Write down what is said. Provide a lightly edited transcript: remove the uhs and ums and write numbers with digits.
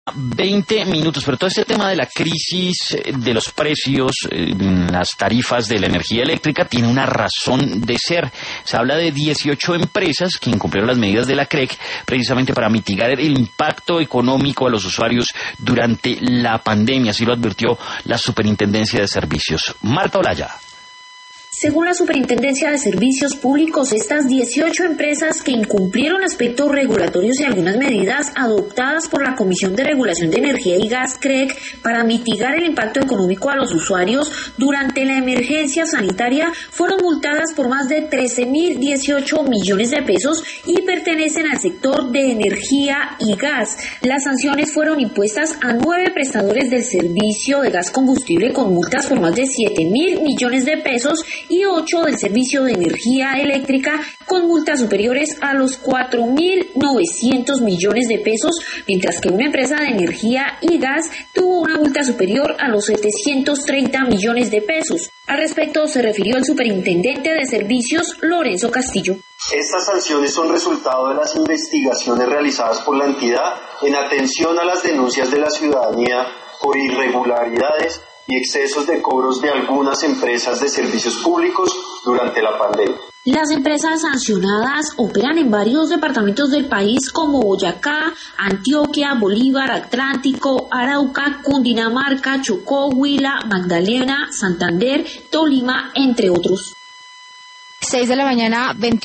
20 minutos, pero todo este tema de la crisis de los precios, las tarifas de la energía eléctrica tiene una razón de ser. Se habla de 18 empresas que incumplieron las medidas de la CREC precisamente para mitigar el impacto económico a los usuarios durante la pandemia, así lo advirtió la Superintendencia de Servicios. Marta Olaya. Según la Superintendencia de Servicios Públicos, estas 18 empresas que incumplieron aspectos regulatorios y algunas medidas adoptadas por la Comisión de Regulación de Energía y Gas CREC para mitigar el impacto económico a los usuarios durante la emergencia sanitaria fueron multadas por más de 13.018 millones de pesos y pertenecen al sector de energía y gas. Las sanciones fueron impuestas a 9 prestadores del servicio de gas combustible con multas por más de 7.000 millones de pesos y 8 del servicio de energía eléctrica con multas superiores a los 4.900 millones de pesos, mientras que una empresa de energía y gas tuvo una multa superior a los 730 millones de pesos. Al respecto se refirió el superintendente de servicios, Lorenzo Castillo. Estas sanciones son resultado de las investigaciones realizadas por la entidad en atención a las denuncias de la ciudadanía por irregularidades y excesos de cobros de algunas empresas de servicios públicos durante la pandemia. Las empresas sancionadas operan en varios departamentos del país como Boyacá, Antioquia, Bolívar, Atlántico, Arauca, Cundinamarca, Chocó, Huila, Magdalena, Santander, Tolima, entre otros. 6 de la mañana, 21.